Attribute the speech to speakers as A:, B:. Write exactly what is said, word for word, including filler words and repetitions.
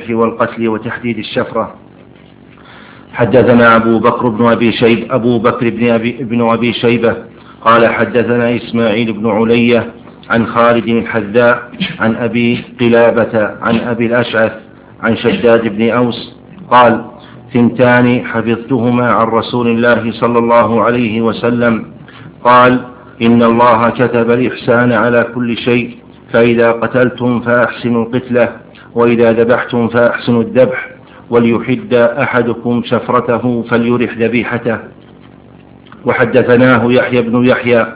A: الذبح والقتل وتحديد الشفرة. حدثنا أبو بكر بن أبي شيب أبو بكر بن أبي, بن أبي شيبة قال حدثنا إسماعيل بن علية عن خالد الحذاء عن أبي قلابة عن أبي الأشعث عن شداد بن أوس قال ثنتان حفظتهما عن رسول الله صلى الله عليه وسلم قال إن الله كتب الإحسان على كل شيء، فإذا قتلتم فأحسنوا القتلة، وإذا ذبحتم فأحسنوا الذبح، وليحد أحدكم شفرته فليرح ذبيحته. وحدثناه يحيى بن يحيى